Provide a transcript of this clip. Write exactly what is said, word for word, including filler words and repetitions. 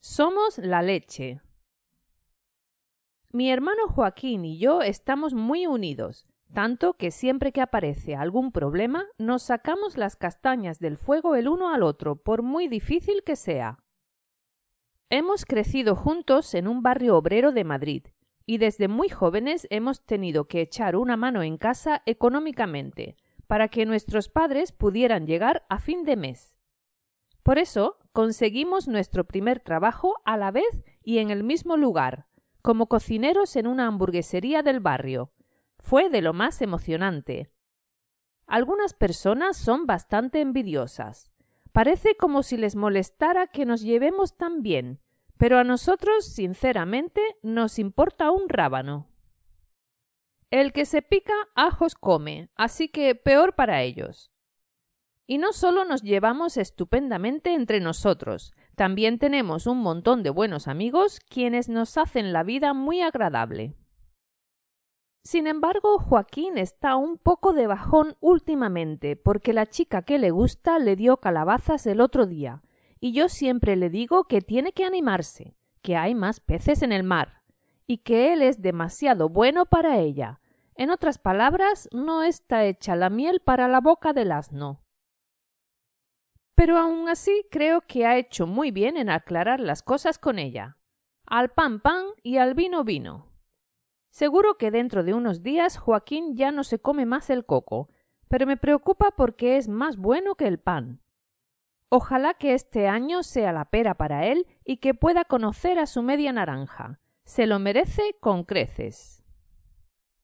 Somos la leche. Mi hermano Joaquín y yo estamos muy unidos, tanto que siempre que aparece algún problema nos sacamos las castañas del fuego el uno al otro, por muy difícil que sea. Hemos crecido juntos en un barrio obrero de Madrid y desde muy jóvenes hemos tenido que echar una mano en casa económicamente para que nuestros padres pudieran llegar a fin de mes. Por eso conseguimos nuestro primer trabajo a la vez y en el mismo lugar, como cocineros en una hamburguesería del barrio. Fue de lo más emocionante. Algunas personas son bastante envidiosas. Parece como si les molestara que nos llevemos tan bien, pero a nosotros, sinceramente, nos importa un rábano. El que se pica ajos come, así que peor para ellos. Y no solo nos llevamos estupendamente entre nosotros, también tenemos un montón de buenos amigos quienes nos hacen la vida muy agradable. Sin embargo, Joaquín está un poco de bajón últimamente porque la chica que le gusta le dio calabazas el otro día y yo siempre le digo que tiene que animarse, que hay más peces en el mar y que él es demasiado bueno para ella. En otras palabras, no está hecha la miel para la boca del asno. Pero aún así creo que ha hecho muy bien en aclarar las cosas con ella. Al pan pan y al vino vino. Seguro que dentro de unos días Joaquín ya no se come más el coco, pero me preocupa porque es más bueno que el pan. Ojalá que este año sea la pera para él y que pueda conocer a su media naranja. Se lo merece con creces.